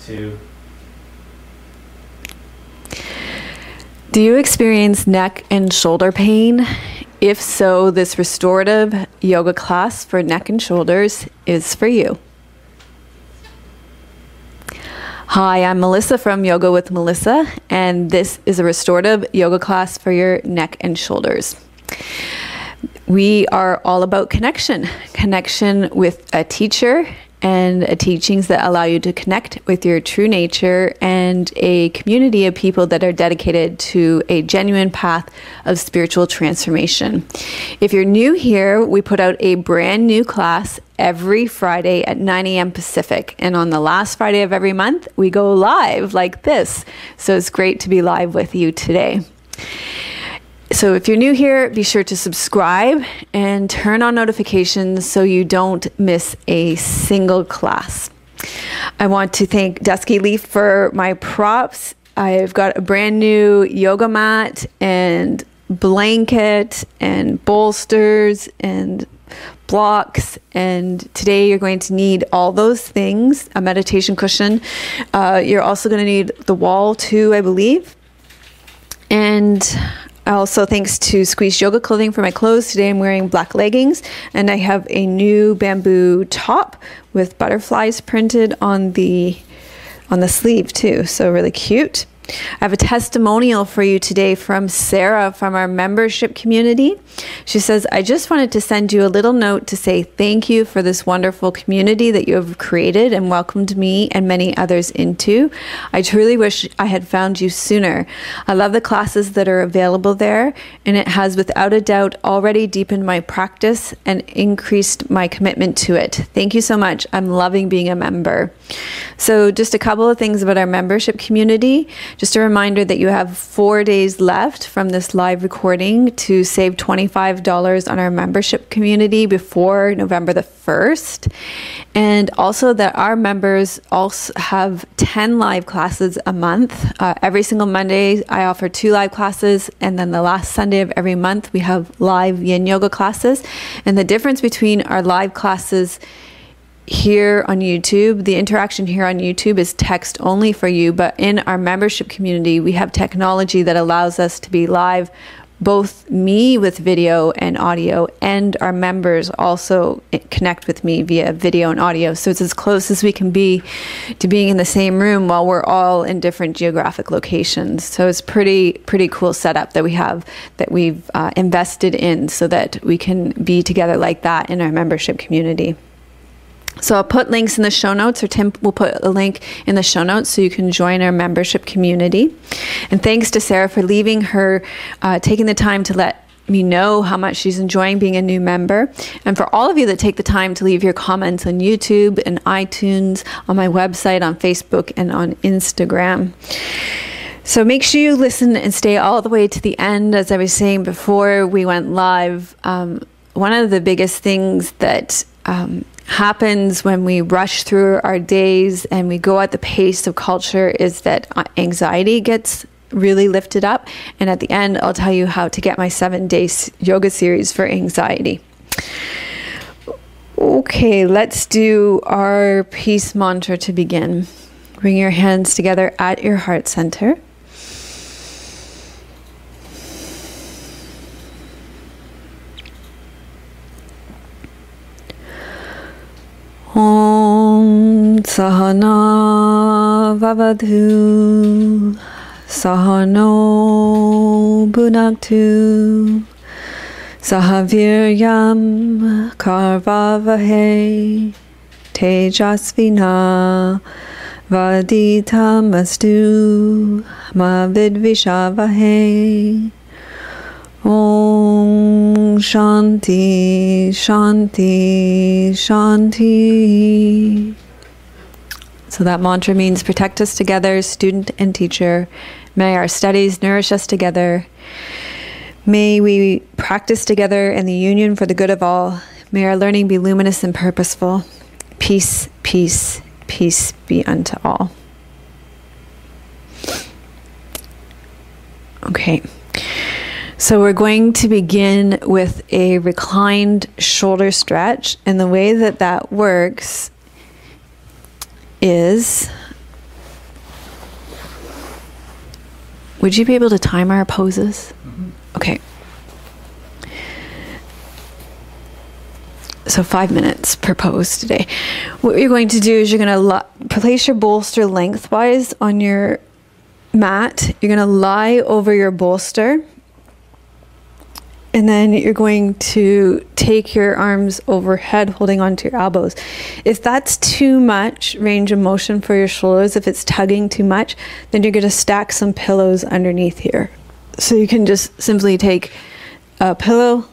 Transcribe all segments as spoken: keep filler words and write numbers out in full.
two. Do you experience neck and shoulder pain? If so, this restorative yoga class for neck and shoulders is for you. Hi, I'm Melissa from Yoga with Melissa, and this is a restorative yoga class for your neck and shoulders. We are all about connection, connection with a teacher and a teachings that allow you to connect with your true nature, and a community of people that are dedicated to a genuine path of spiritual transformation. If you're new here, we put out a brand new class every Friday at nine a.m. Pacific. And on the last Friday of every month, we go live like this. So it's great to be live with you today. So if you're new here, be sure to subscribe and turn on notifications so you don't miss a single class. I want to thank Dusky Leaf for my props. I've got a brand new yoga mat and blanket and bolsters and blocks, and today you're going to need all those things. A meditation cushion. Uh, you're also going to need the wall too, I believe. And also, thanks to Squeeze Yoga Clothing for my clothes. Today I'm wearing black leggings, and I have a new bamboo top with butterflies printed on the on the sleeve too. So really cute. I have a testimonial for you today from Sarah from our membership community. She says, I just wanted to send you a little note to say thank you for this wonderful community that you have created and welcomed me and many others into. I truly wish I had found you sooner. I love the classes that are available there, and it has without a doubt already deepened my practice and increased my commitment to it. Thank you so much. I'm loving being a member. So just a couple of things about our membership community. Just a reminder that you have four days left from this live recording to save twenty-five dollars on our membership community before November the first. And also that our members also have ten live classes a month. Uh, every single Monday, I offer two live classes. And then the last Sunday of every month, we have live yin yoga classes. And the difference between our live classes here on YouTube, the interaction here on YouTube is text only for you, but in our membership community, we have technology that allows us to be live, both me with video and audio, and our members also connect with me via video and audio. So it's as close as we can be to being in the same room while we're all in different geographic locations. So it's pretty, pretty cool setup that we have, that we've uh, invested in so that we can be together like that in our membership community. So I'll put links in the show notes, or Tim will put a link in the show notes so you can join our membership community. And thanks to Sarah for leaving her, uh, taking the time to let me know how much she's enjoying being a new member. And for all of you that take the time to leave your comments on YouTube and iTunes, on my website, on Facebook, and on Instagram. So make sure you listen and stay all the way to the end. As I was saying before we went live, um, one of the biggest things that um, happens when we rush through our days and we go at the pace of culture is that anxiety gets really lifted up. And at the end, I'll tell you how to get my seven-day yoga series for anxiety. Okay, let's do our peace mantra to begin. Bring your hands together at your heart center. Om Sahana Vavadhu Sahano Bhunaktu Sahaviryam Karvavahe Tejasvina Vaditamastu Ma Vidvishavahe. Om Shanti, Shanti, Shanti. So that mantra means protect us together, student and teacher. May our studies nourish us together. May we practice together in the union for the good of all. May our learning be luminous and purposeful. Peace, peace, peace be unto all. Okay. So we're going to begin with a reclined shoulder stretch. And the way that that works is Would you be able to time our poses? Mm-hmm. Okay. So five minutes per pose today. What you're going to do is you're going to li- place your bolster lengthwise on your mat. You're going to lie over your bolster. And then you're going to take your arms overhead, holding onto your elbows. If that's too much range of motion for your shoulders, if it's tugging too much, then you're going to stack some pillows underneath here. So you can just simply take a pillow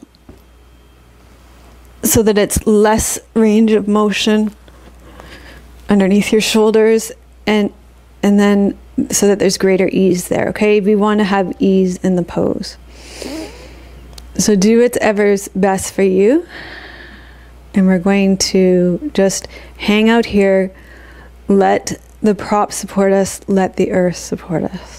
so that it's less range of motion underneath your shoulders, and and then so that there's greater ease there, okay? We want to have ease in the pose. So do whatever's best for you. And we're going to just hang out here, let the prop support us, let the earth support us.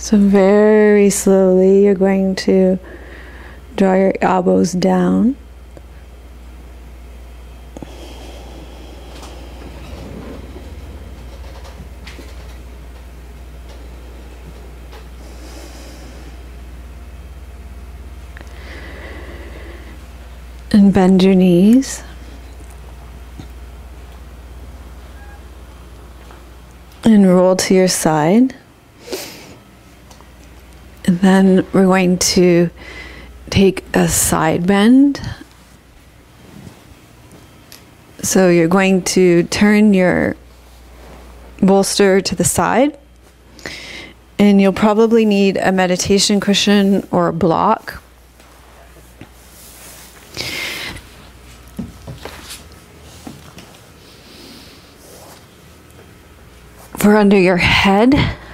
So very slowly, you're going to draw your elbows down. And bend your knees. And roll to your side. And then we're going to take a side bend. So you're going to turn your bolster to the side. And you'll probably need a meditation cushion or a block. For under your head.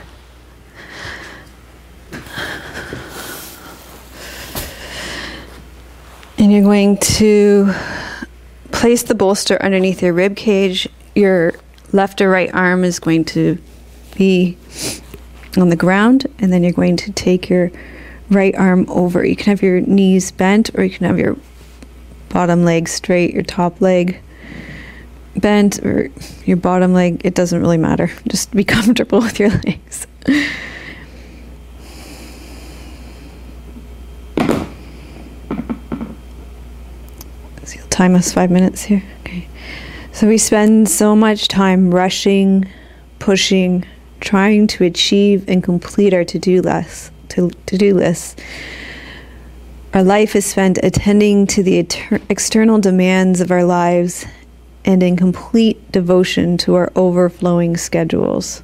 And you're going to place the bolster underneath your rib cage. Your left or right arm is going to be on the ground, and then you're going to take your right arm over. You can have your knees bent, or you can have your bottom leg straight, your top leg bent, or your bottom leg. It doesn't really matter. Just be comfortable with your legs. So you'll time us five minutes here. Okay. So we spend so much time rushing, pushing, trying to achieve and complete our to-do lists. To, to-do lists. Our life is spent attending to the eter- external demands of our lives and in complete devotion to our overflowing schedules.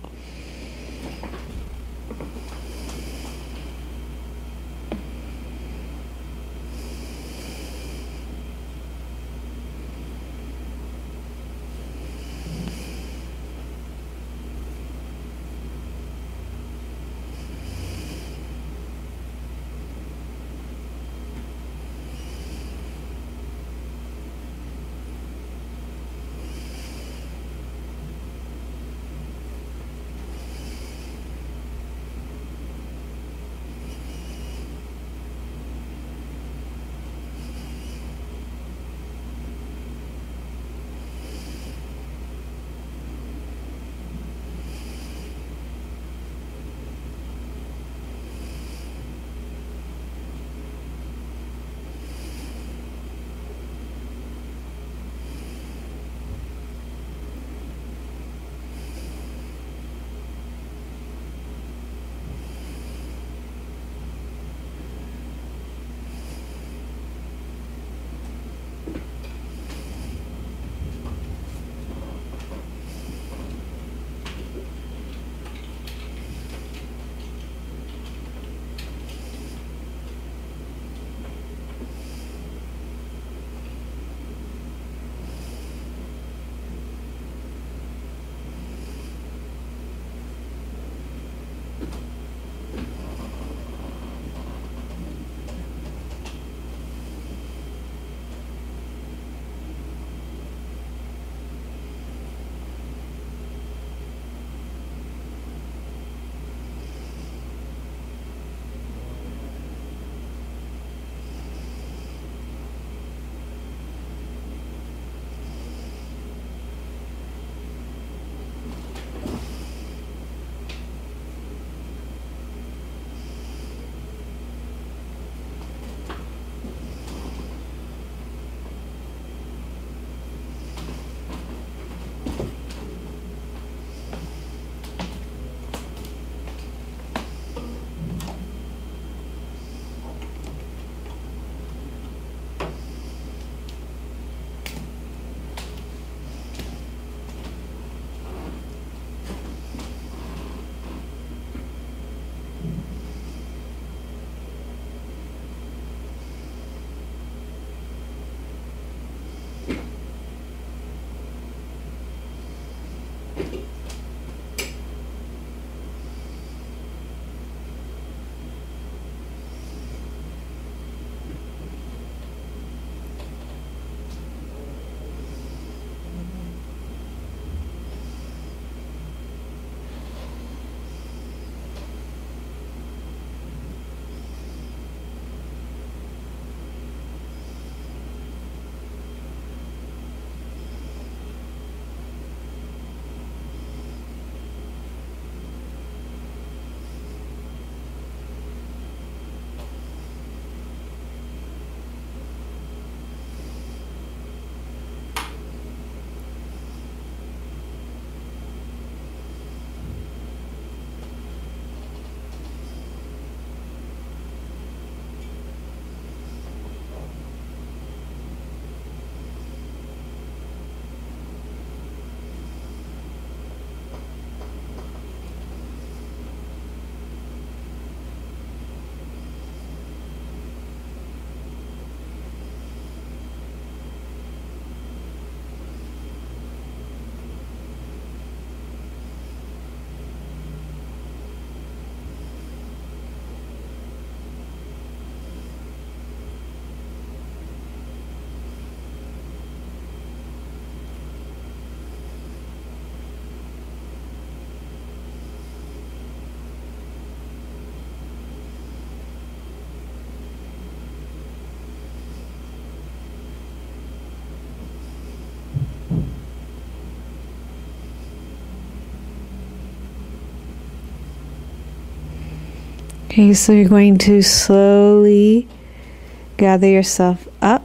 Okay, so you're going to slowly gather yourself up.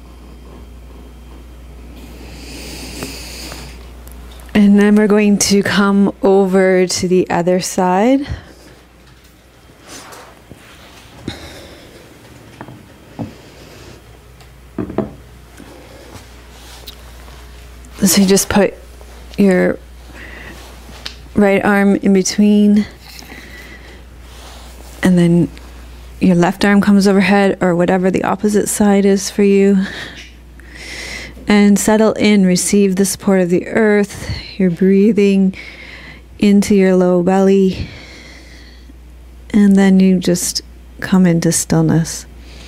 And then we're going to come over to the other side. So you just put your right arm in between, and then your left arm comes overhead, or whatever the opposite side is for you. And settle in, receive the support of the earth. You're breathing into your low belly, and then you just come into stillness.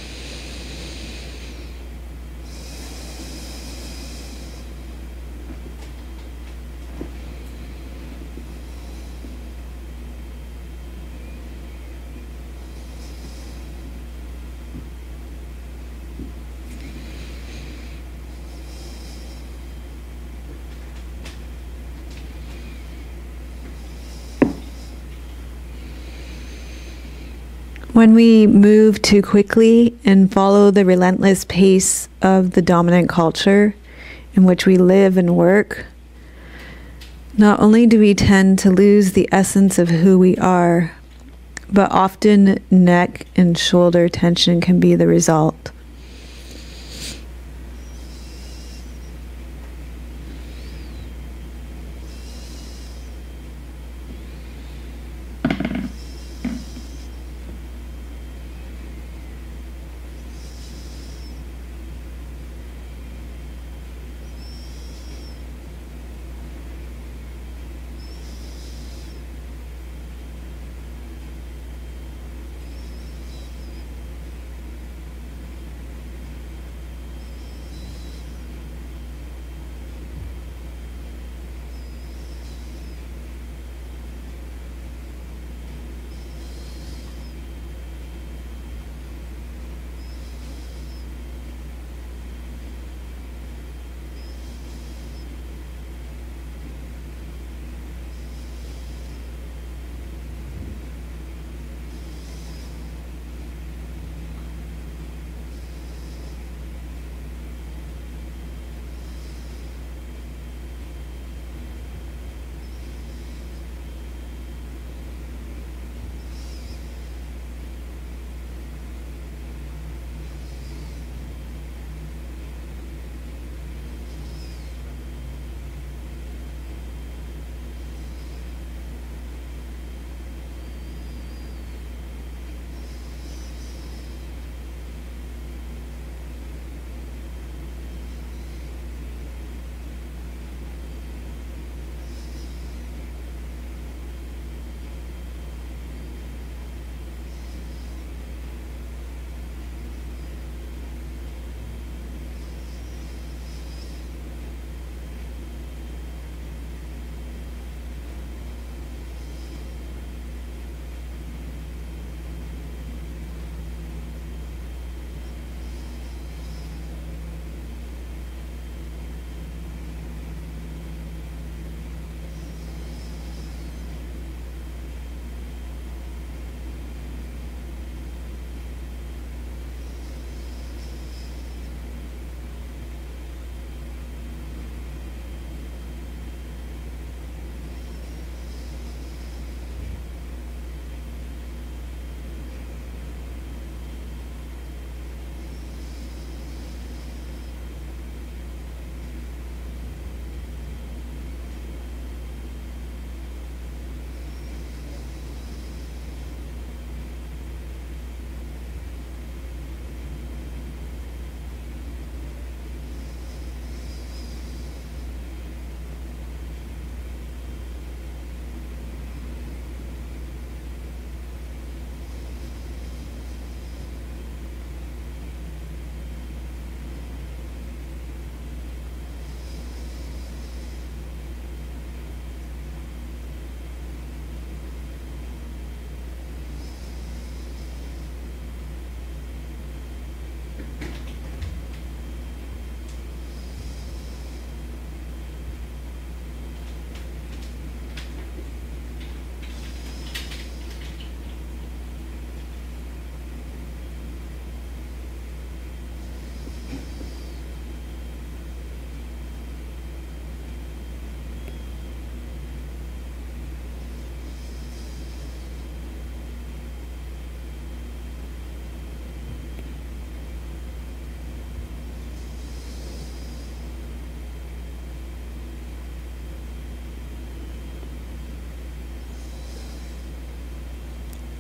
When we move too quickly and follow the relentless pace of the dominant culture in which we live and work, not only do we tend to lose the essence of who we are, but often neck and shoulder tension can be the result.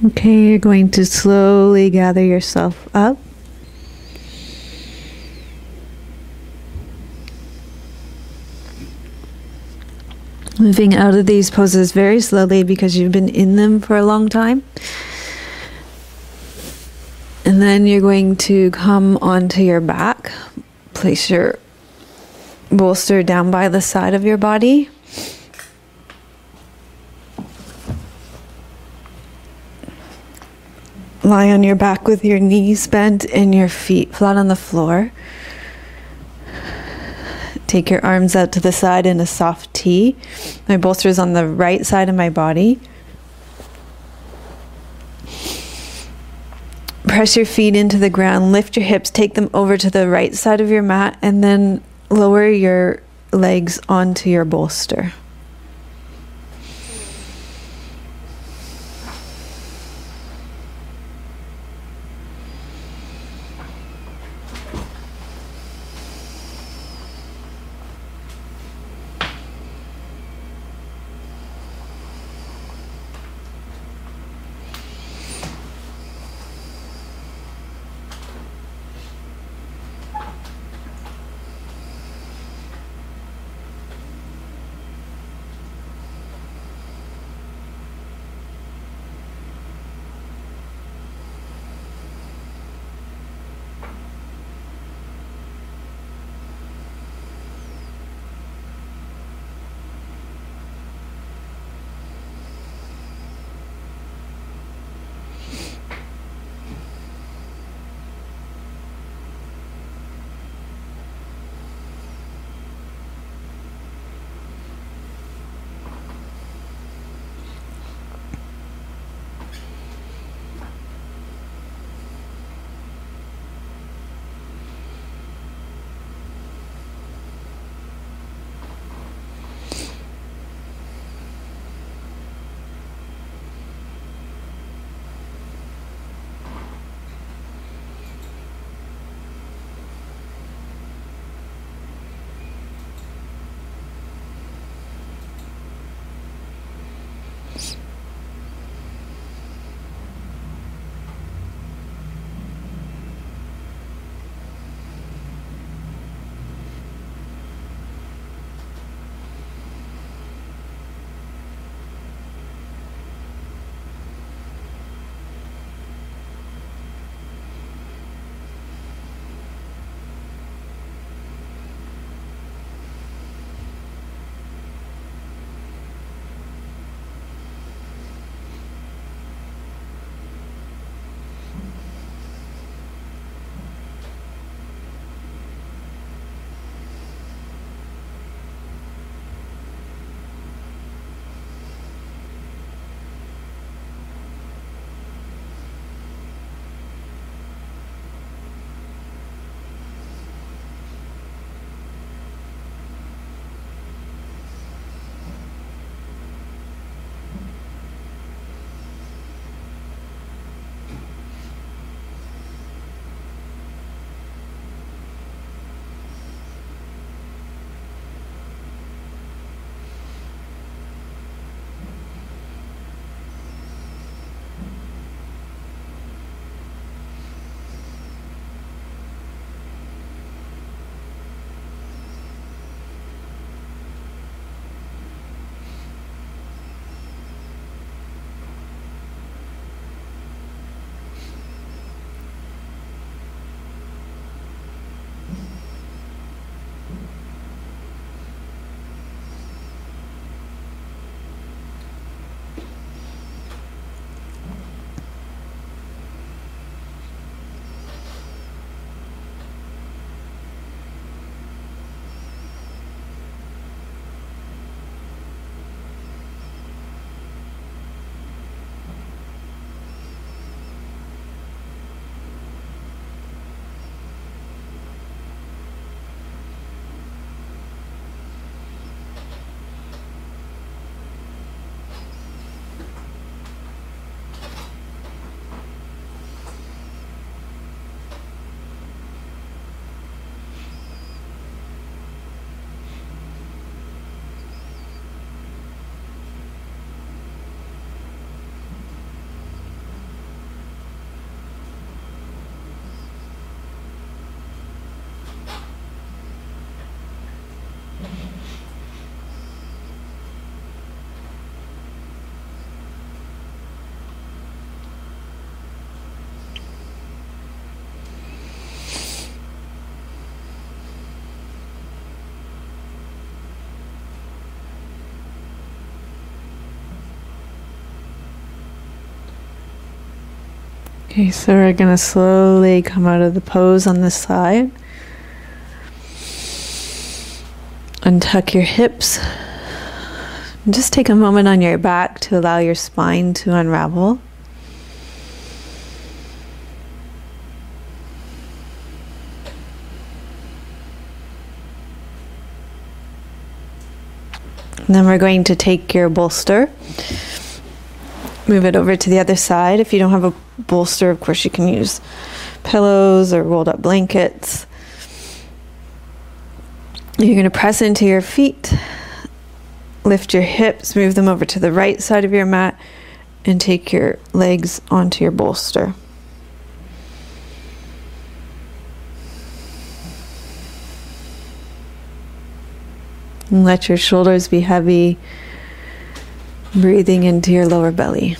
Okay, you're going to slowly gather yourself up. Moving out of these poses very slowly because you've been in them for a long time. And then you're going to come onto your back. Place your bolster down by the side of your body. Lie on your back with your knees bent and your feet flat on the floor. Take your arms out to the side in a soft T. My bolster is on the right side of my body. Press your feet into the ground, lift your hips, take them over to the right side of your mat, and then lower your legs onto your bolster. Okay, so we're going to slowly come out of the pose on this side. Untuck your hips. And just take a moment on your back to allow your spine to unravel. And then we're going to take your bolster, move it over to the other side. If you don't have a bolster, of course you can use pillows or rolled up blankets. You're going to press into your feet, lift your hips, move them over to the right side of your mat, and take your legs onto your bolster. And let your shoulders be heavy, breathing into your lower belly.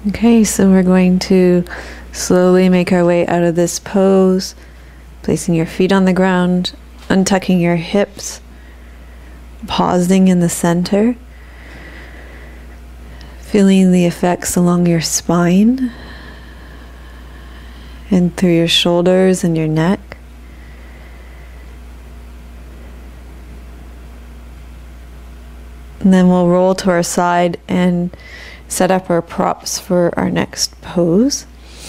Okay, so we're going to slowly make our way out of this pose, placing your feet on the ground, untucking your hips, pausing in the center, feeling the effects along your spine and through your shoulders and your neck. And then we'll roll to our side and set up our props for our next pose.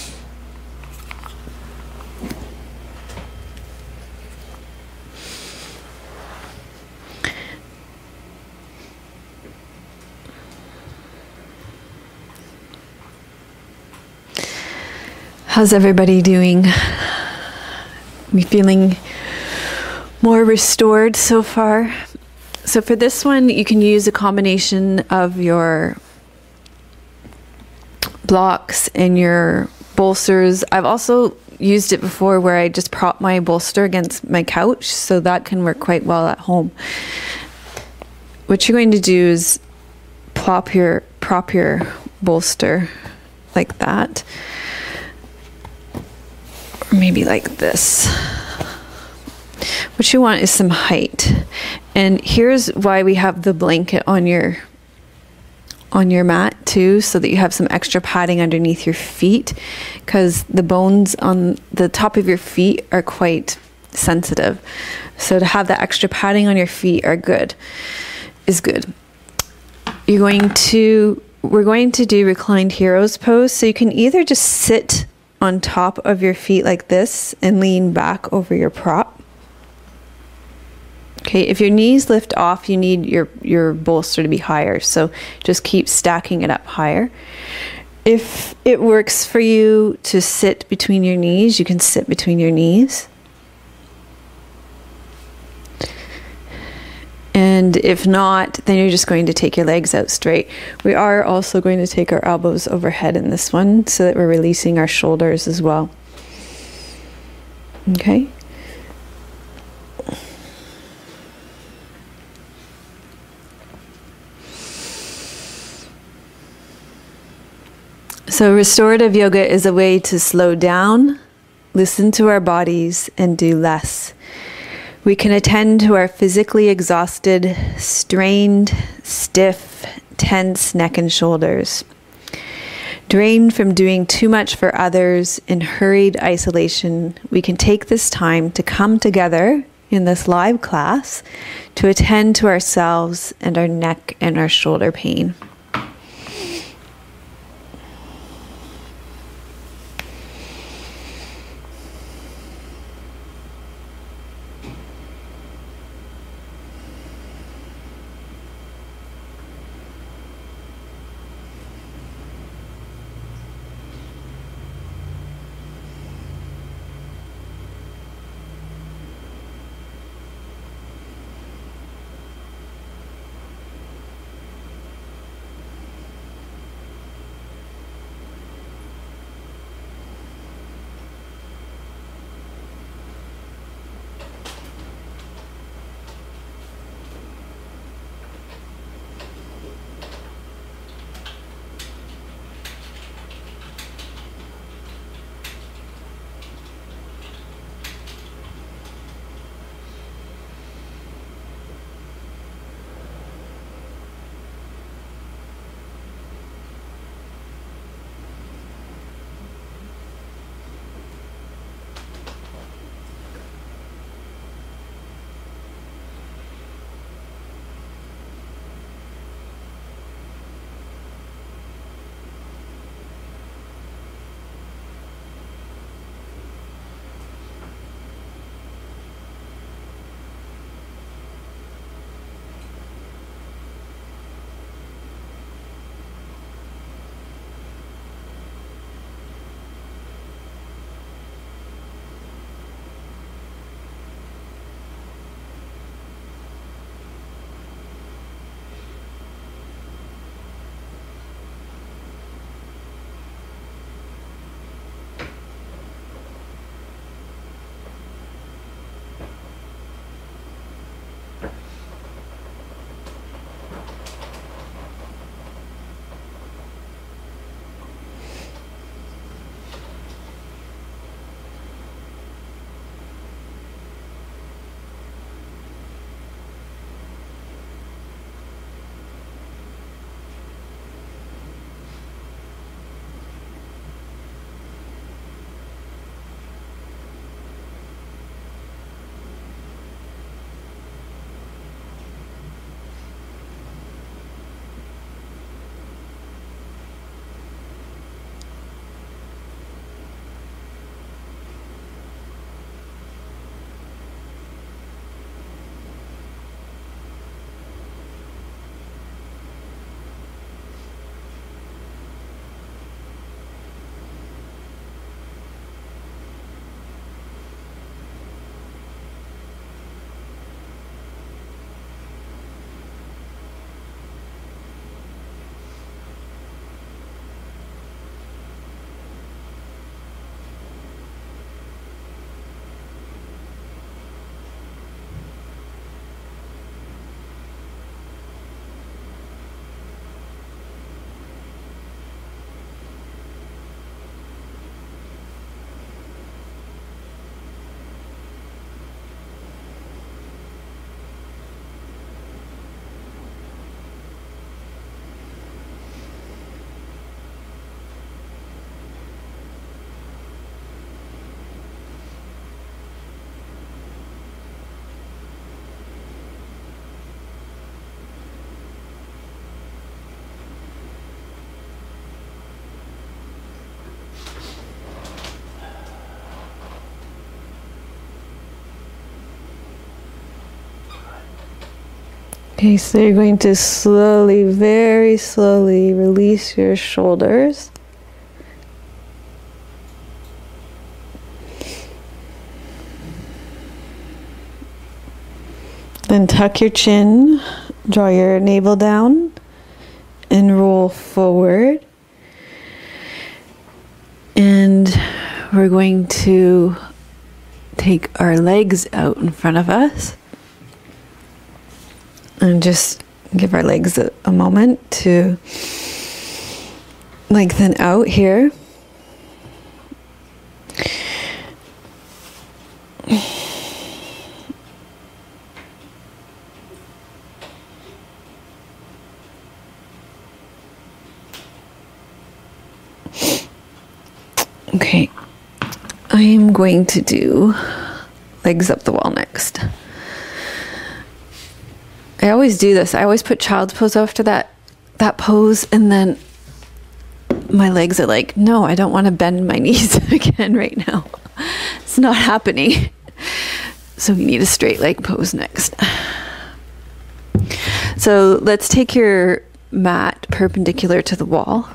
How's everybody doing? We feeling more restored so far? So for this one, you can use a combination of your blocks and your bolsters. I've also used it before where I just prop my bolster against my couch, so that can work quite well at home. What you're going to do is plop your prop your bolster like that, or maybe like this. What you want is some height, and here's why we have the blanket on your on your mat too, so that you have some extra padding underneath your feet, because the bones on the top of your feet are quite sensitive. So to have that extra padding on your feet are good, is good. You're going to, we're going to do reclined heroes pose. So you can either just sit on top of your feet like this and lean back over your prop. Okay, if your knees lift off, you need your, your bolster to be higher. So just keep stacking it up higher. If it works for you to sit between your knees, you can sit between your knees. And if not, then you're just going to take your legs out straight. We are also going to take our elbows overhead in this one so that we're releasing our shoulders as well. Okay. So restorative yoga is a way to slow down, listen to our bodies, and do less. We can attend to our physically exhausted, strained, stiff, tense neck and shoulders. Drained from doing too much for others in hurried isolation, we can take this time to come together in this live class to attend to ourselves and our neck and our shoulder pain. Okay, so you're going to slowly, very slowly release your shoulders. Then tuck your chin, draw your navel down, and roll forward. And we're going to take our legs out in front of us and just give our legs a, a moment to lengthen out here. Okay, I am going to do legs up the wall next. I always do this. I always put child's pose after that that pose, and then my legs are like, no, I don't want to bend my knees again right now. It's not happening. So we need a straight leg pose next. So let's take your mat perpendicular to the wall.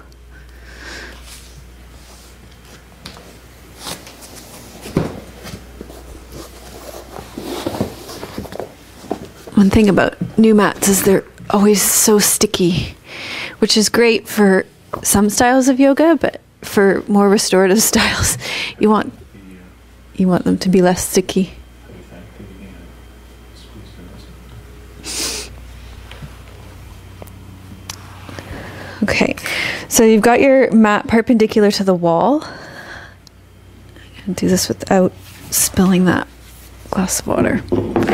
One thing about new mats is they're always so sticky, which is great for some styles of yoga, but for more restorative styles, you want you want them to be less sticky. Okay, so you've got your mat perpendicular to the wall. And do this without spilling that glass of water.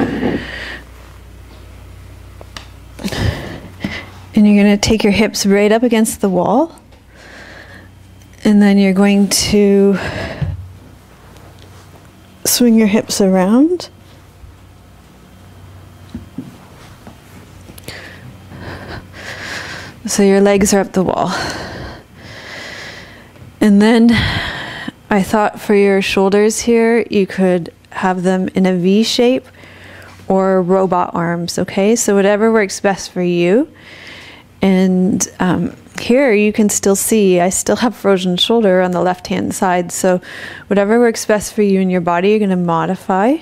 And you're going to take your hips right up against the wall. And then you're going to swing your hips around. So your legs are up the wall. And then I thought for your shoulders here, you could have them in a V shape or robot arms, okay? So whatever works best for you. And um, here you can still see, I still have frozen shoulder on the left-hand side. So whatever works best for you and your body, you're going to modify.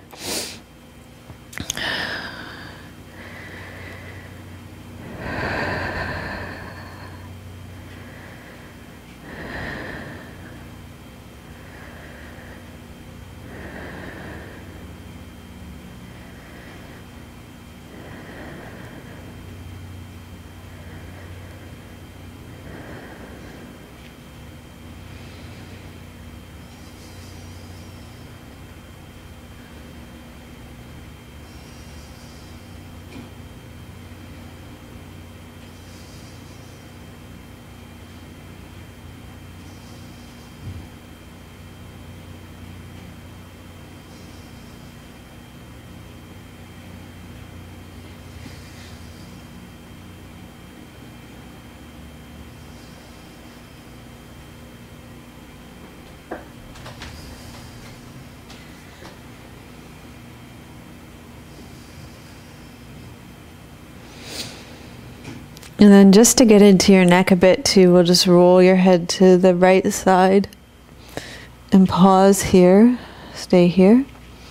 And then just to get into your neck a bit too, we'll just roll your head to the right side and pause here. Stay here.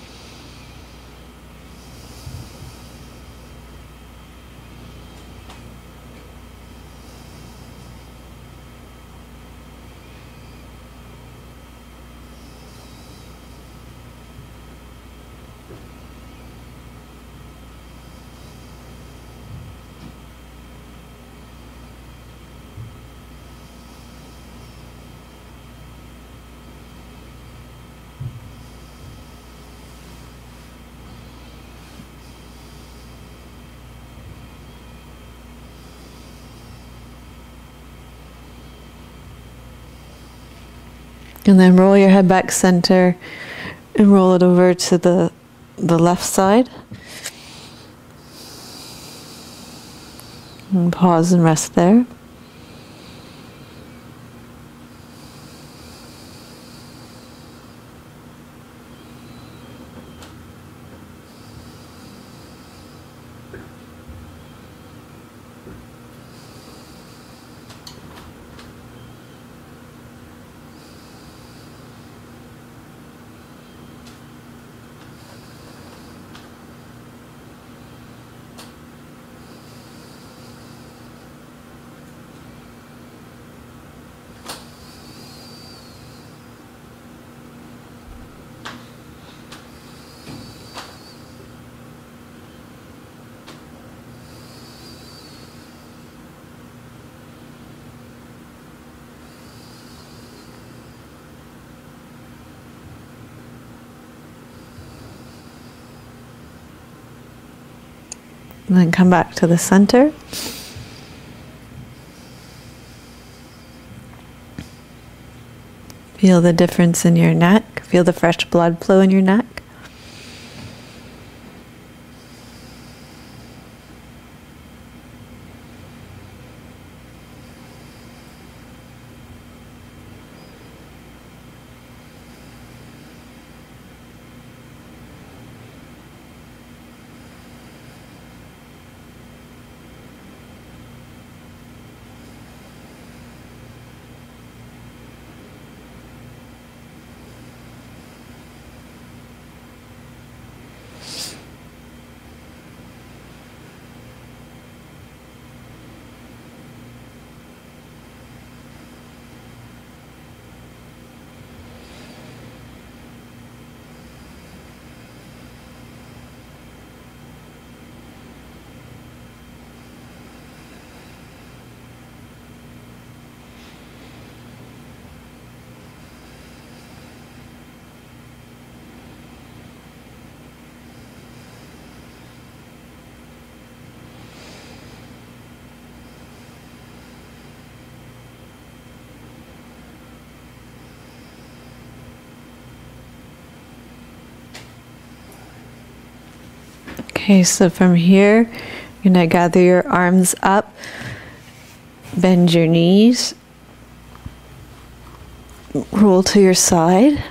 And then roll your head back center and roll it over to the, the left side. And pause and rest there. And then come back to the center. Feel the difference in your neck. Feel the fresh blood flow in your neck. Okay, so from here, you're going to gather your arms up, bend your knees, roll to your side.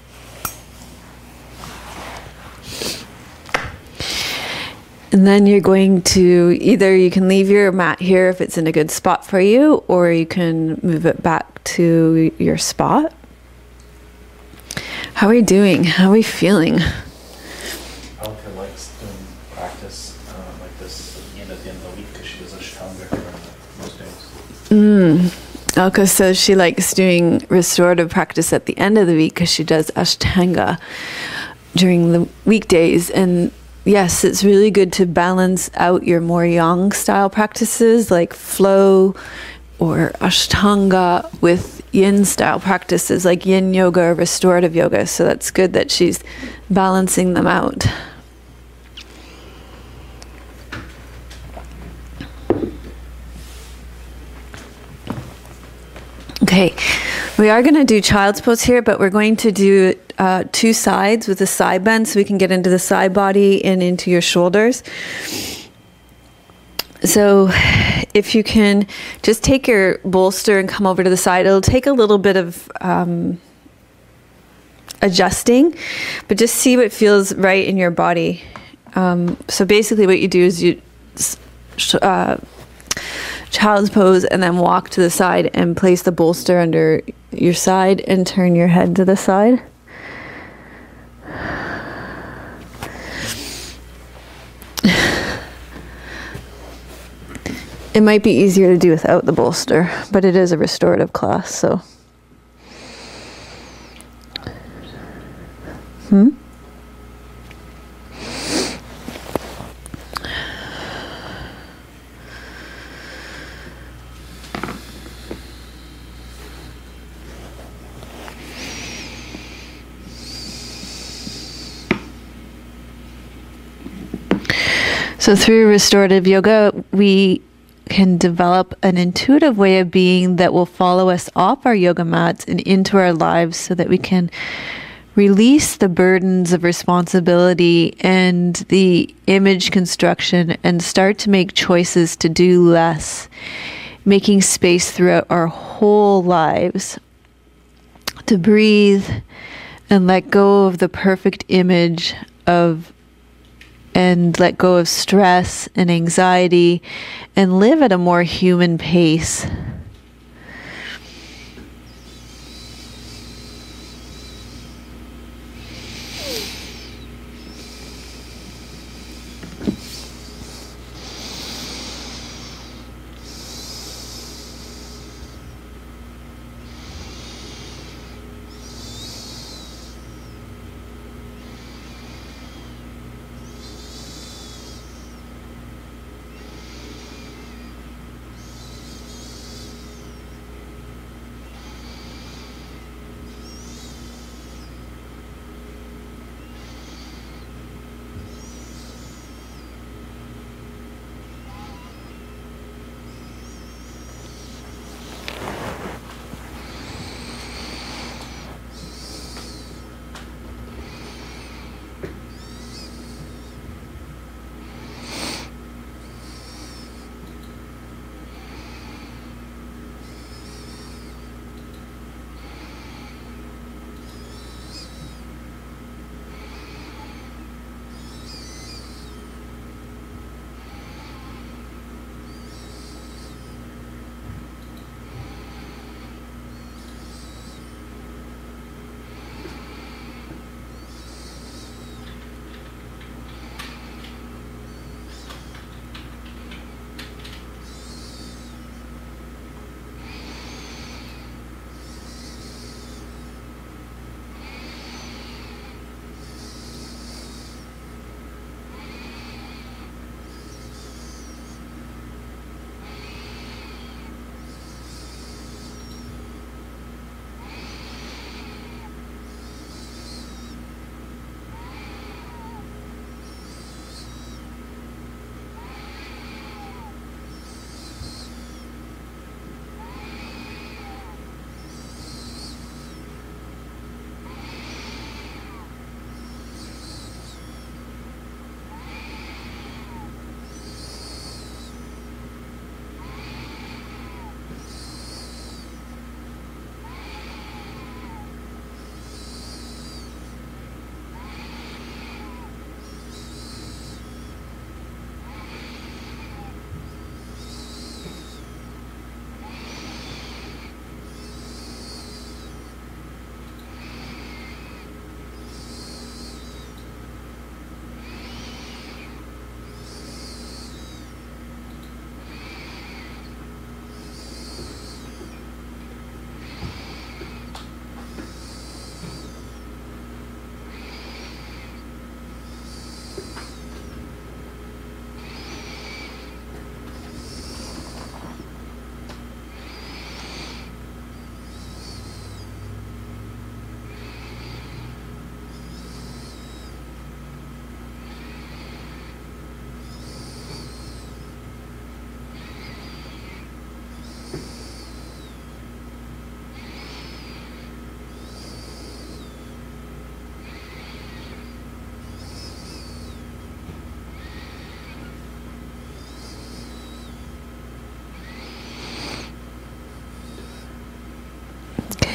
And then you're going to, either you can leave your mat here if it's in a good spot for you, or you can move it back to your spot. How are we doing? How are we feeling? Alka likes doing practice uh, like this at the end of the week because she does Ashtanga most days. Mm. Alka says she likes doing restorative practice at the end of the week because she does Ashtanga during the weekdays. And yes, it's really good to balance out your more yang style practices like flow or Ashtanga with yin style practices like yin yoga or restorative yoga. So that's good that she's balancing them out. Okay, we are going to do child's pose here, but we're going to do uh, two sides with a side bend so we can get into the side body and into your shoulders. So if you can just take your bolster and come over to the side, it'll take a little bit of um, adjusting, but just see what feels right in your body. Um, so basically what you do is you uh, child's pose and then walk to the side and place the bolster under your side and turn your head to the side. It might be easier to do without the bolster, but it is a restorative class, so. Hmm? So through restorative yoga, we can develop an intuitive way of being that will follow us off our yoga mats and into our lives so that we can release the burdens of responsibility and the image construction and start to make choices to do less, making space throughout our whole lives to breathe and let go of the perfect image of and let go of stress and anxiety and live at a more human pace.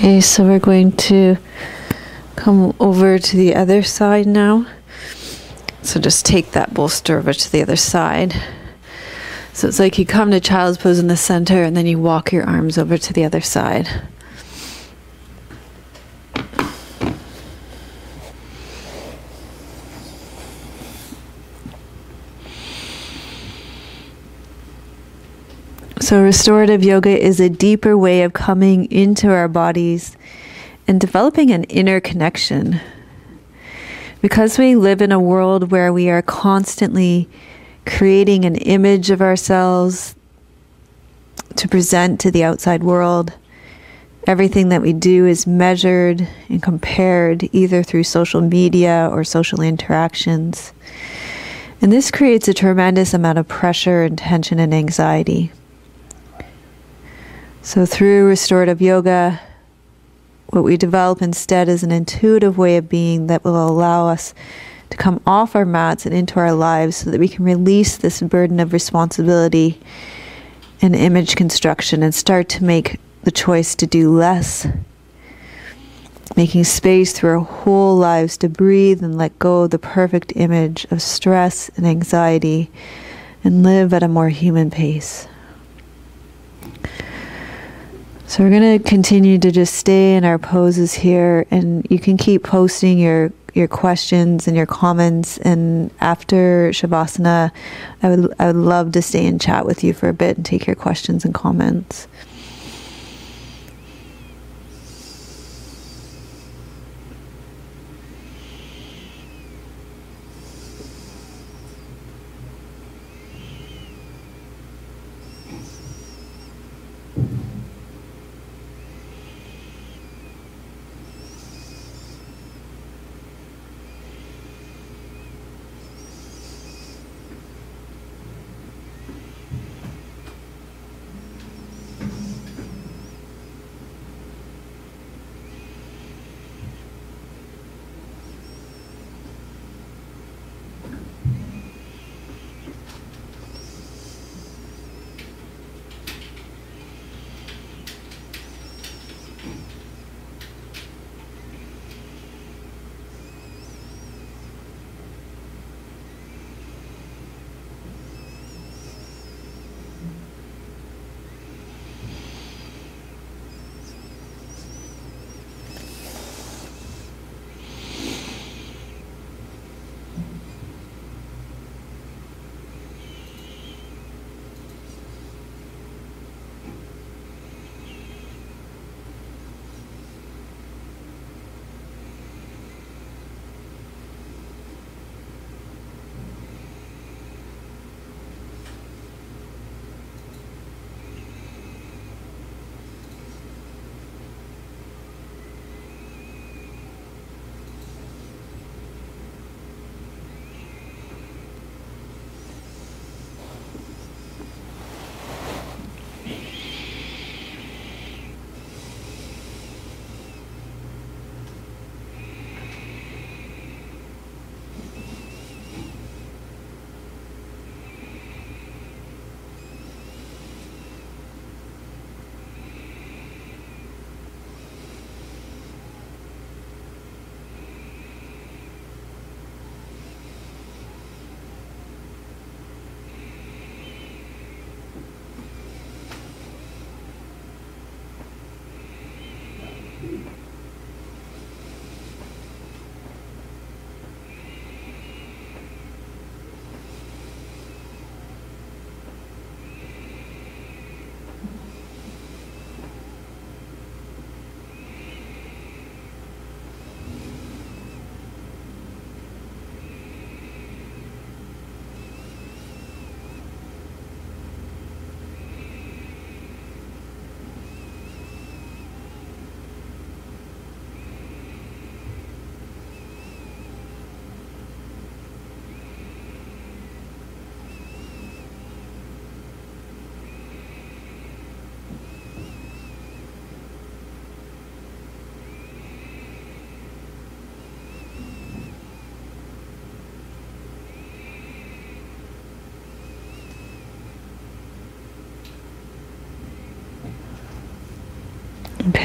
Okay, so we're going to come over to the other side now. So just take that bolster over to the other side. So it's like you come to child's pose in the center and then you walk your arms over to the other side. So restorative yoga is a deeper way of coming into our bodies and developing an inner connection. Because we live in a world where we are constantly creating an image of ourselves to present to the outside world, everything that we do is measured and compared either through social media or social interactions. And this creates a tremendous amount of pressure and tension and anxiety. So through restorative yoga, what we develop instead is an intuitive way of being that will allow us to come off our mats and into our lives so that we can release this burden of responsibility and image construction and start to make the choice to do less, making space through our whole lives to breathe and let go of the perfect image of stress and anxiety and live at a more human pace. So we're going to continue to just stay in our poses here, and you can keep posting your, your questions and your comments, and after Shavasana, I would, I would love to stay and chat with you for a bit and take your questions and comments.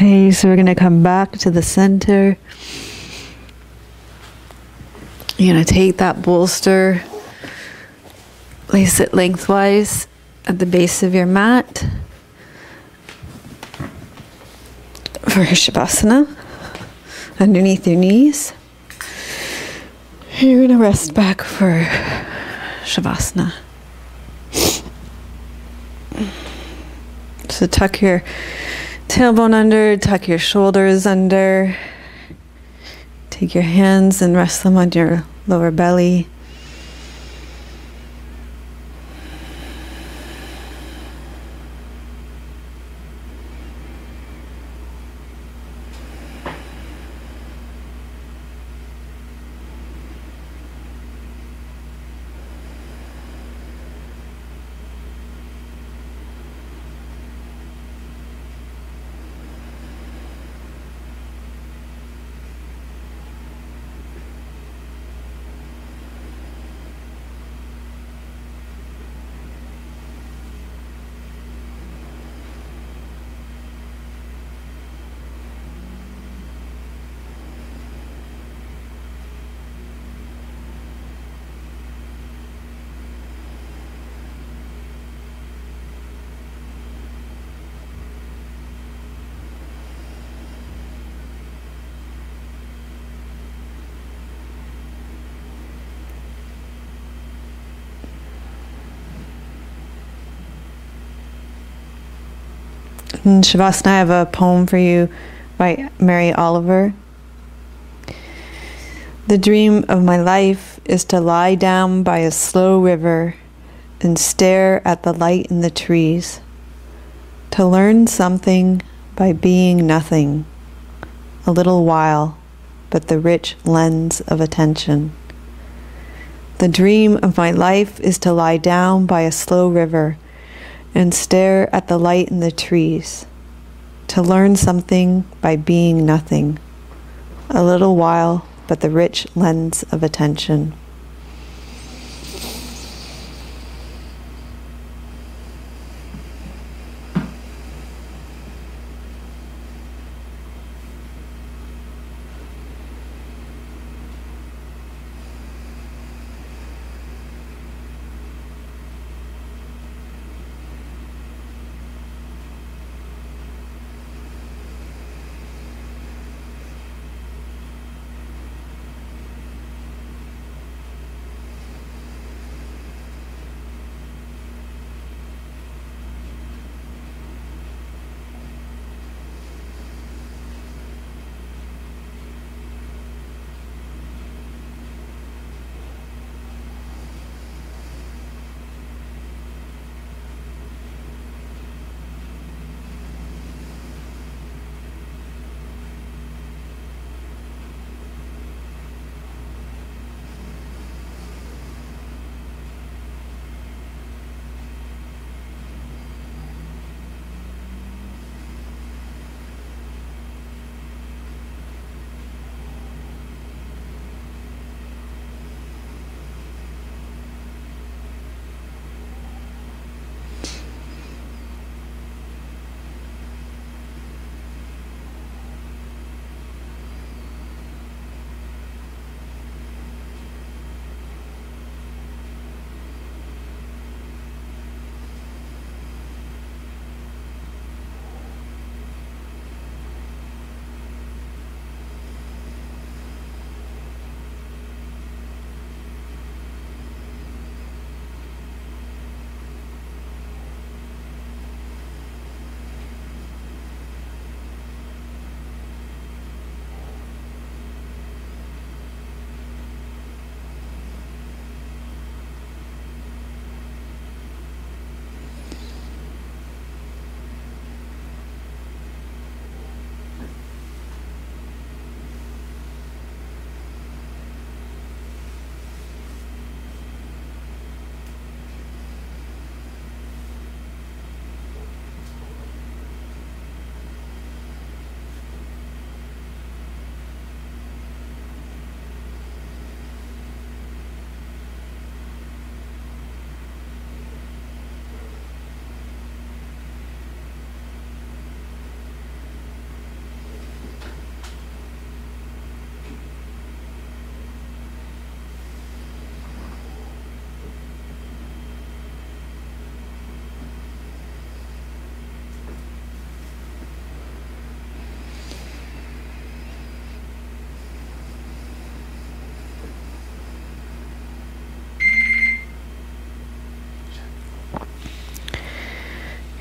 Okay, so we're going to come back to the center. You're going to take that bolster, place it lengthwise at the base of your mat for Shavasana, underneath your knees. You're going to rest back for Shavasana. So tuck your tailbone under, tuck your shoulders under. Take your hands and rest them on your lower belly. In Shavasana, I have a poem for you by Mary Oliver. The dream of my life is to lie down by a slow river and stare at the light in the trees, to learn something by being nothing, a little while, but the rich lens of attention. The dream of my life is to lie down by a slow river and stare at the light in the trees, to learn something by being nothing, a little while, but the rich lens of attention.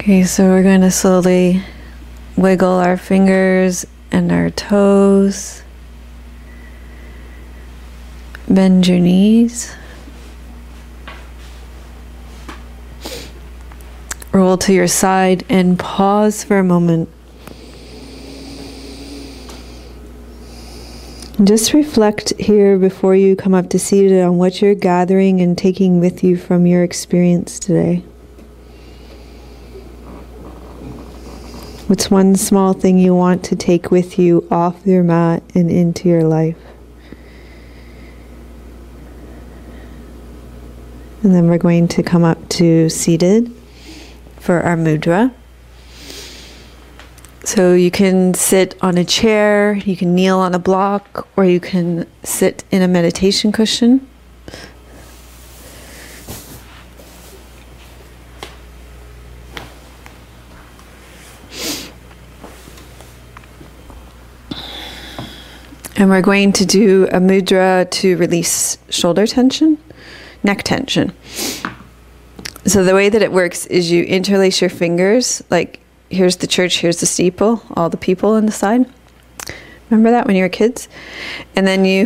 Okay, so we're going to slowly wiggle our fingers and our toes. Bend your knees. Roll to your side and pause for a moment. Just reflect here before you come up to seated on what you're gathering and taking with you from your experience today. What's one small thing you want to take with you off your mat and into your life? And then we're going to come up to seated for our mudra. So you can sit on a chair, you can kneel on a block, or you can sit in a meditation cushion. And we're going to do a mudra to release shoulder tension, neck tension. So the way that it works is you interlace your fingers, like here's the church, here's the steeple, all the people on the side. Remember that when you were kids? And then you,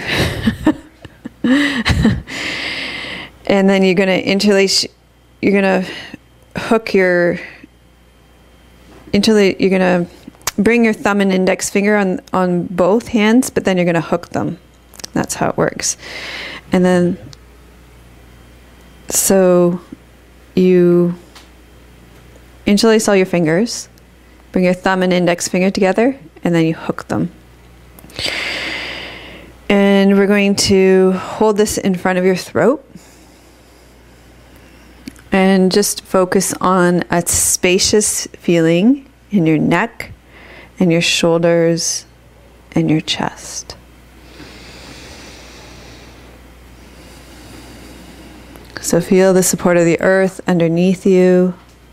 and then you're going to interlace, you're going to hook your, interlace, you're going to bring your thumb and index finger on, on both hands, but then you're going to hook them. That's how it works. And then, so you interlace all your fingers, bring your thumb and index finger together, and then you hook them. And we're going to hold this in front of your throat and just focus on a spacious feeling in your neck and your shoulders and your chest. So feel the support of the earth underneath you.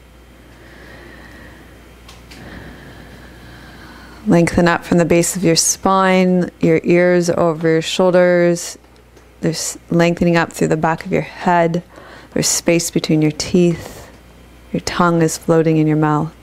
Lengthen up from the base of your spine, your ears over your shoulders. There's lengthening up through the back of your head. There's space between your teeth. Your tongue is floating in your mouth.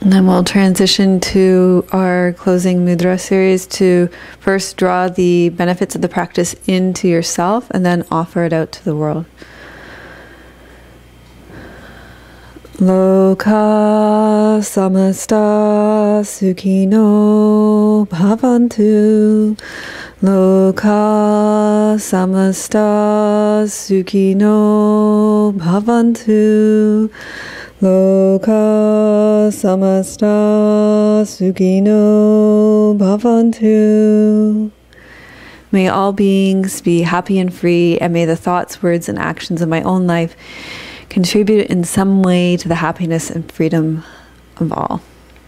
And then we'll transition to our closing mudra series to first draw the benefits of the practice into yourself and then offer it out to the world. Loka samasta sukhino bhavantu. Loka samasta sukhino bhavantu. Loka samasta sukhino bhavantu. May all beings be happy and free, and may the thoughts, words, and actions of my own life contribute in some way to the happiness and freedom of all.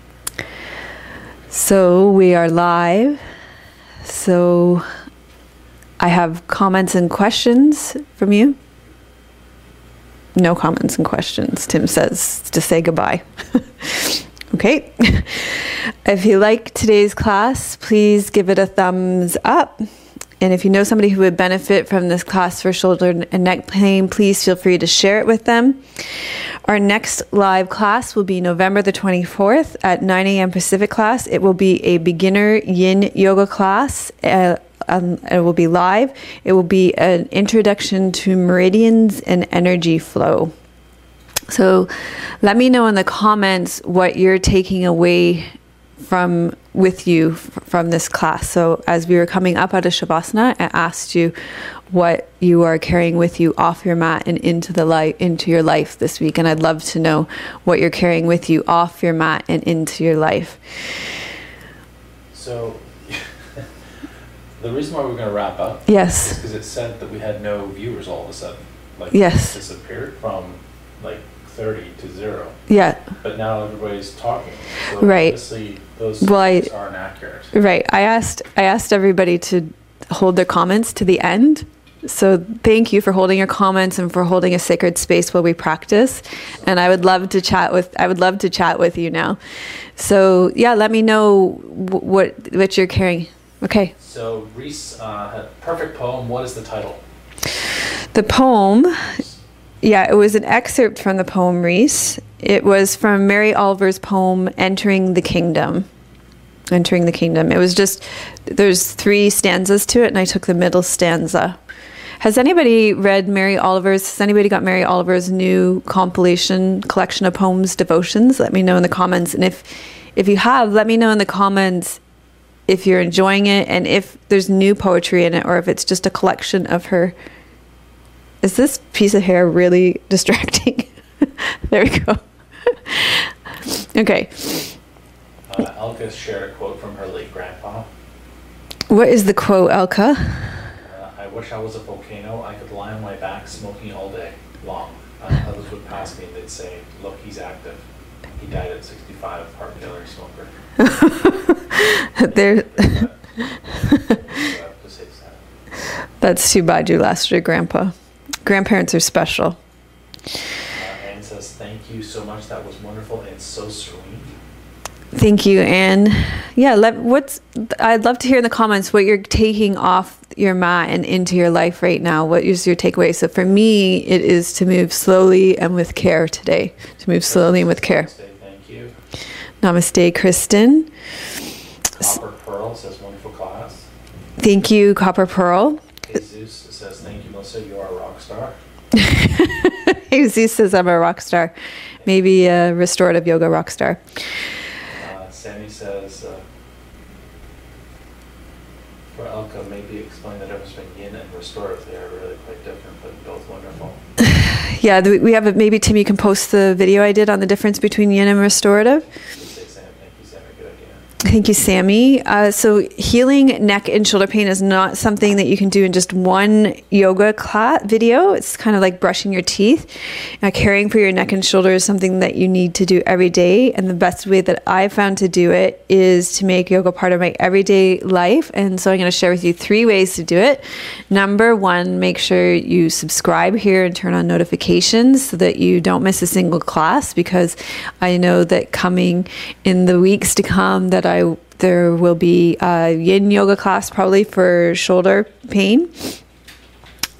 So we are live. So I have comments and questions from you. No comments and questions, Tim says to say goodbye. Okay. If you like today's class, please give it a thumbs up. And if you know somebody who would benefit from this class for shoulder and neck pain, please feel free to share it with them. Our next live class will be November the twenty-fourth at nine a.m. Pacific class. It will be a beginner yin yoga class. Uh, um, it will be live. It will be an introduction to meridians and energy flow. So let me know in the comments what you're taking away from with you from this class. So as we were coming up out of Shavasana, I asked you what you are carrying with you off your mat and into the life, into your life this week. And I'd love to know what you're carrying with you off your mat and into your life. So the reason why we're going to wrap up yes. is because it said that we had no viewers all of a sudden. Like yes. it disappeared from like thirty to zero. Yeah. But now everybody's talking. So right. obviously those well, I, aren't accurate. Right. I asked I asked everybody to hold their comments to the end. So thank you for holding your comments and for holding a sacred space while we practice. And I would love to chat with I would love to chat with you now. So yeah, let me know what what you're carrying. Okay. So Reese uh, had a perfect poem. What is the title? The poem, yeah, it was an excerpt from the poem Reese. It was from Mary Oliver's poem, Entering the Kingdom. Entering the Kingdom. It was just, there's three stanzas to it, and I took the middle stanza. Has anybody read Mary Oliver's, has anybody got Mary Oliver's new compilation collection of poems, Devotions? Let me know in the comments. And if, if you have, let me know in the comments if you're enjoying it and if there's new poetry in it or if it's just a collection of her. Is this piece of hair really distracting? There we go. Okay. Uh, Elka shared a quote from her late grandpa. What is the quote, Elka? Uh, I wish I was a volcano. I could lie on my back smoking all day long. Uh, others would pass me and they'd say, look, he's active. He died at sixty-five, heart failure smoker. There. That's too bad you lost your grandpa. Grandparents are special. Uh, Anne says, thank you so much. That was wonderful and so serene. Thank you, Anne. Yeah, let, what's I'd love to hear in the comments what you're taking off your mat and into your life right now. What is your takeaway? So for me, it is to move slowly and with care today. To move slowly and with care. Thank you. Namaste, Kristen. Copper Pearl says, wonderful class. Thank you, Copper Pearl. Jesus says, thank you, Melissa. You are a rock star. Jesus says I'm a rock star. Maybe a restorative yoga rock star. Uh, Sammy says, uh, for Elka, maybe explain the difference between yin and restorative. They are really quite different, but both wonderful. Yeah, we have a, maybe Tim, you can post the video I did on the difference between yin and restorative. Thank you, Sammy. Uh, so healing neck and shoulder pain is not something that you can do in just one yoga class video. It's kind of like brushing your teeth. Uh, caring for your neck and shoulder is something that you need to do every day. And the best way that I've found to do it is to make yoga part of my everyday life. And so I'm going to share with you three ways to do it. Number one, make sure you subscribe here and turn on notifications so that you don't miss a single class, because I know that coming in the weeks to come that I there will be a yin yoga class probably for shoulder pain.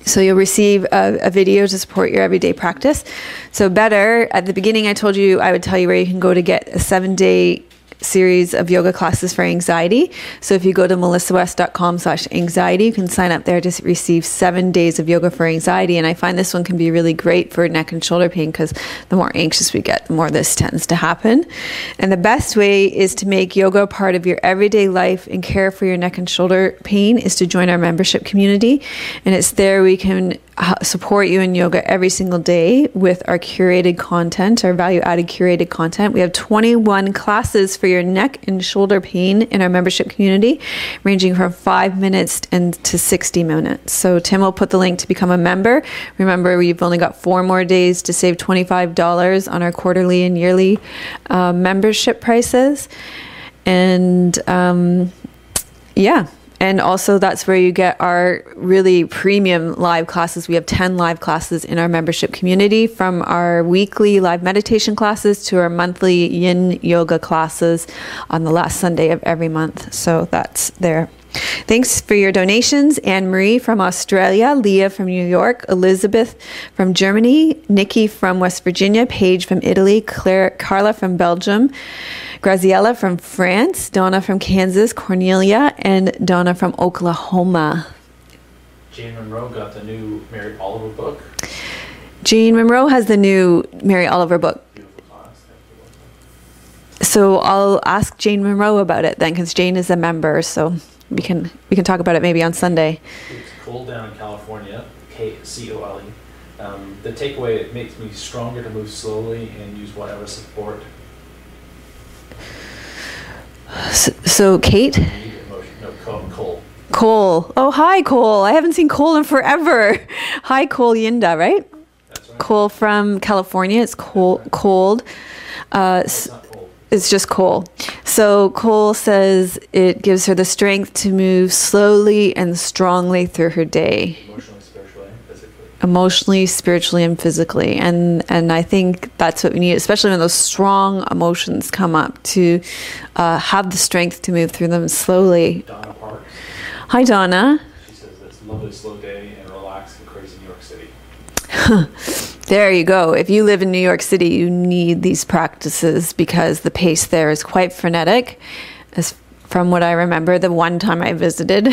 So you'll receive a, a video to support your everyday practice. So better, at the beginning I told you I would tell you where you can go to get a seven-day series of yoga classes for anxiety. So if you go to melissawest.com slash anxiety, you can sign up there to receive seven days of yoga for anxiety. And I find this one can be really great for neck and shoulder pain because the more anxious we get, the more this tends to happen. And the best way is to make yoga a part of your everyday life and care for your neck and shoulder pain is to join our membership community. And it's there we can support you in yoga every single day with our curated content, our value-added curated content. We have twenty-one classes for your neck and shoulder pain in our membership community, ranging from five minutes and to sixty minutes. So Tim will put the link to become a member. Remember, we've only got four more days to save twenty-five dollars on our quarterly and yearly uh, membership prices. And um, yeah. And also that's where you get our really premium live classes. We have ten live classes in our membership community, from our weekly live meditation classes to our monthly yin yoga classes on the last Sunday of every month. So that's there. Thanks for your donations. Anne-Marie from Australia, Leah from New York, Elizabeth from Germany, Nikki from West Virginia, Paige from Italy, Claire, Carla from Belgium, Graziella from France, Donna from Kansas, Cornelia, and Donna from Oklahoma. Jane Monroe got the new Mary Oliver book. Jane Monroe has the new Mary Oliver book. Beautiful class. So I'll ask Jane Monroe about it then, because Jane is a member, so we can we can talk about it maybe on Sunday. It's cold down in California, K C O L E. Um, the takeaway, it makes me stronger to move slowly and use whatever support. So, so Kate? Emotion. No, Cole. Cole. Oh, hi, Cole. I haven't seen Cole in forever. Hi, Cole Yinda, right? That's right. Cole from California. It's cold. Right. cold. Uh, No, it's not cold. It's just Cole. So Cole says it gives her the strength to move slowly and strongly through her day. Emotionally, spiritually, and physically. Emotionally, spiritually, and physically. And and I think that's what we need, especially when those strong emotions come up, to uh, have the strength to move through them slowly. Donna Parks. Hi, Donna. She says it's a lovely slow day and relaxed in crazy New York City. There you go. If you live in New York City, you need these practices because the pace there is quite frenetic. As from what I remember, the one time I visited. She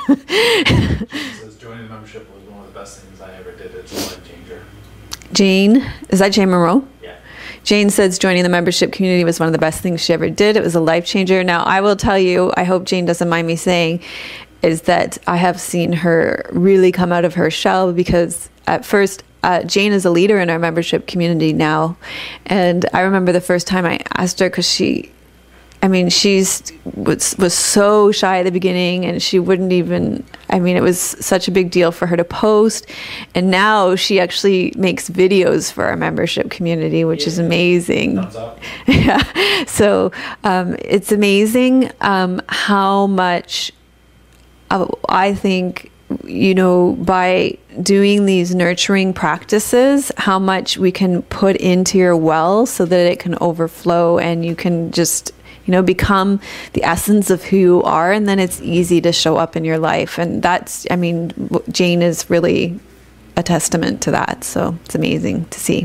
says joining the membership was one of the best things I ever did. It's a life changer. Jane, is that Jane Monroe? Yeah. Jane says joining the membership community was one of the best things she ever did. It was a life changer. Now, I will tell you, I hope Jane doesn't mind me saying, is that I have seen her really come out of her shell, because at first, uh, Jane is a leader in our membership community now. And I remember the first time I asked her, because she, I mean, she's was, was so shy at the beginning, and she wouldn't even, I mean, it was such a big deal for her to post. And now she actually makes videos for our membership community, which Yeah. is amazing. Thumbs up. Yeah. So um, it's amazing um, how much uh, I think, you know, by doing these nurturing practices, how much we can put into your well so that it can overflow and you can just, you know, become the essence of who you are. And then it's easy to show up in your life. And that's, I mean, Jane is really a testament to that. So it's amazing to see.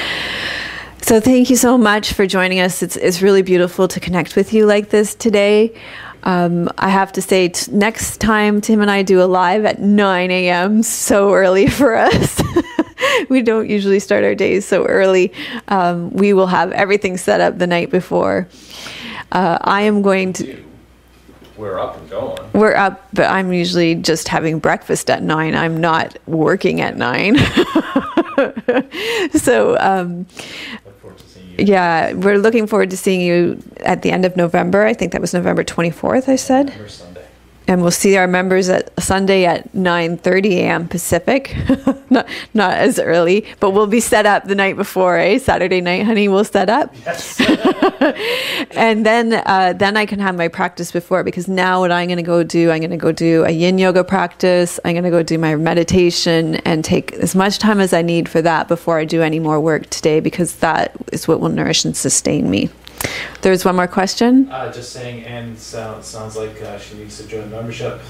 So thank you so much for joining us. It's it's really beautiful to connect with you like this today. Um, I have to say, t- next time Tim and I do a live at nine a.m., so early for us. We don't usually start our days so early. Um, we will have everything set up the night before. Uh, I am going to... We're up and going. We're up, but I'm usually just having breakfast at nine. I'm not working at nine. So, um, Look forward to seeing you. yeah, we're looking forward to seeing you at the end of November. I think that was November twenty-fourth, I said. November Sunday. And we'll see our members at Sunday at nine thirty a.m. Pacific. not not as early, but we'll be set up the night before, eh? Saturday night, honey, we'll set up. Yes. And then uh, then I can have my practice before, because now what I'm going to go do, I'm going to go do a yin yoga practice. I'm going to go do my meditation and take as much time as I need for that before I do any more work today, because that is what will nourish and sustain me. There's one more question. Uh, just saying, Anne sounds, sounds like uh, she needs to join the membership.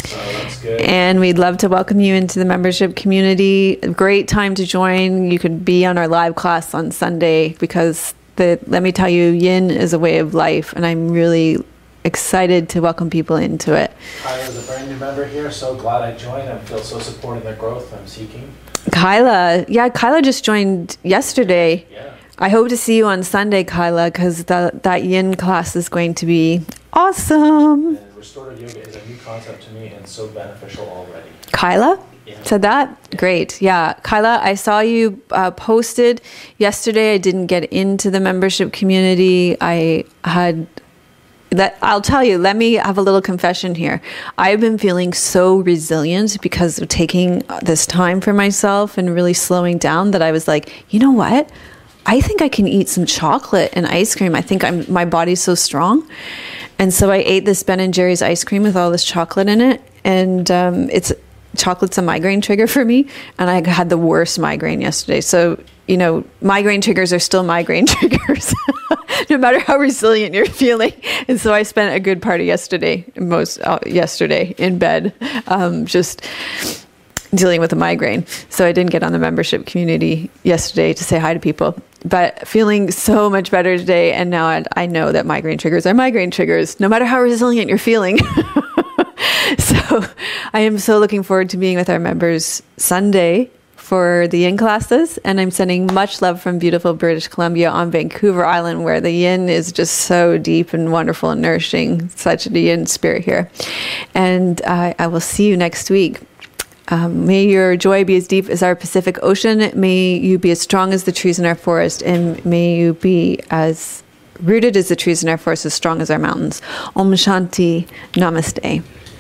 So that's good. And we'd love to welcome you into the membership community. A great time to join. You could be on our live class on Sunday because the, let me tell you, yin is a way of life, and I'm really excited to welcome people into it. Kyla's a brand new member here, so glad I joined. I feel so supported in their growth I'm seeking. Kyla, yeah, Kyla just joined yesterday. Yeah. I hope to see you on Sunday, Kyla, because that that yin class is going to be awesome. And restorative yoga is a new concept to me and so beneficial already. Kyla? Yeah. Said that? Yeah. Great. Yeah. Kyla, I saw you uh, posted yesterday. I didn't get into the membership community. I had... That, I'll tell you, let me have a little confession here. I've been feeling so resilient because of taking this time for myself and really slowing down that I was like, you know what? I think I can eat some chocolate and ice cream. I think I'm my body's so strong. And so I ate this Ben and Jerry's ice cream with all this chocolate in it. And um, it's chocolate's a migraine trigger for me. And I had the worst migraine yesterday. So, you know, migraine triggers are still migraine triggers. No matter how resilient you're feeling. And so I spent a good part of yesterday, most uh, yesterday in bed, um, just dealing with a migraine. So I didn't get on the membership community yesterday to say hi to people, but feeling so much better today. And now I, I know that migraine triggers are migraine triggers, no matter how resilient you're feeling. So I am so looking forward to being with our members Sunday for the yin classes, and I'm sending much love from beautiful British Columbia on Vancouver Island, where the yin is just so deep and wonderful and nourishing, such a yin spirit here. And uh, I will see you next week. Um, may your joy be as deep as our Pacific Ocean. May you be as strong as the trees in our forest, and may you be as rooted as the trees in our forest, as strong as our mountains. Om Shanti. Namaste.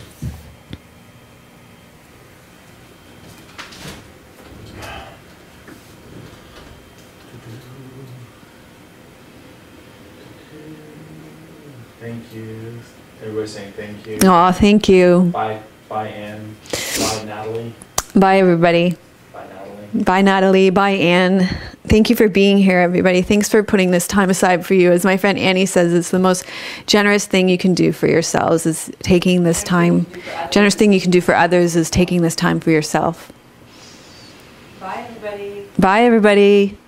Thank you. Everybody's saying thank you. Oh, thank you. Bye, bye, Anne. Bye, Natalie. Bye, everybody. Bye, Natalie. Bye, Natalie. Bye, Anne. Thank you for being here, everybody. Thanks for putting this time aside for you. As my friend Annie says, it's the most generous thing you can do for yourselves is taking this time. Generous thing you can do for others is taking this time for yourself. Bye, everybody. Bye, everybody.